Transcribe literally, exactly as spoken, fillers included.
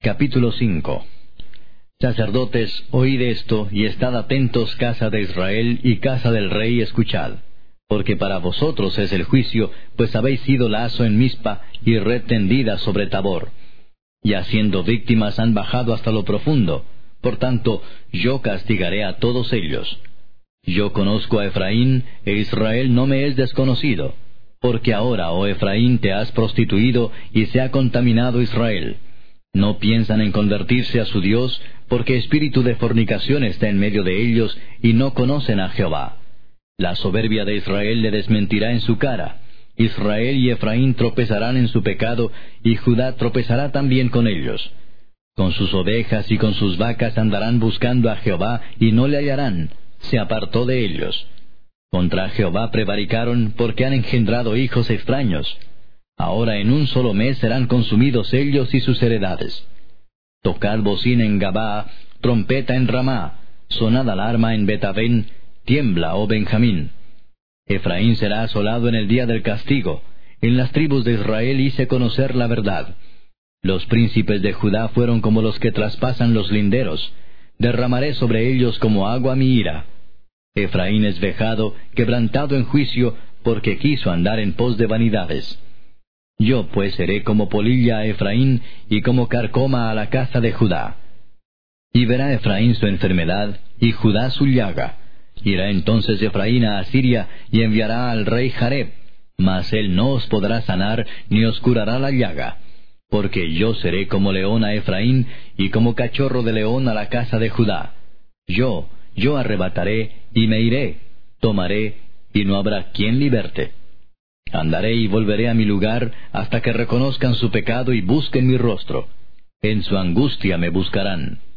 Capítulo cinco. Sacerdotes, oíd esto, y estad atentos, casa de Israel y casa del rey, escuchad. Porque para vosotros es el juicio, pues habéis sido lazo en Mizpa y red tendida sobre Tabor. Y haciendo víctimas han bajado hasta lo profundo. Por tanto, yo castigaré a todos ellos. Yo conozco a Efraín, e Israel no me es desconocido. Porque ahora, oh Efraín, te has prostituido, y se ha contaminado Israel. No piensan en convertirse a su Dios, porque espíritu de fornicación está en medio de ellos, y no conocen a Jehová. La soberbia de Israel le desmentirá en su cara. Israel y Efraín tropezarán en su pecado, y Judá tropezará también con ellos. Con sus ovejas y con sus vacas andarán buscando a Jehová, y no le hallarán. Se apartó de ellos. Contra Jehová prevaricaron, porque han engendrado hijos extraños. Ahora en un solo mes serán consumidos ellos y sus heredades. Tocad bocina en Gabaa, trompeta en Ramá, sonad alarma en Betavén, tiembla, oh Benjamín. Efraín será asolado en el día del castigo. En las tribus de Israel hice conocer la verdad. Los príncipes de Judá fueron como los que traspasan los linderos. Derramaré sobre ellos como agua mi ira. Efraín es vejado, quebrantado en juicio, porque quiso andar en pos de vanidades. Yo pues seré como polilla a Efraín, y como carcoma a la casa de Judá. Y verá Efraín su enfermedad, y Judá su llaga. Irá entonces Efraín a Asiria, y enviará al rey Jareb, mas él no os podrá sanar, ni os curará la llaga. Porque yo seré como león a Efraín, y como cachorro de león a la casa de Judá. Yo, yo arrebataré, y me iré, tomaré, y no habrá quien liberte. Andaré y volveré a mi lugar, hasta que reconozcan su pecado y busquen mi rostro. En su angustia me buscarán.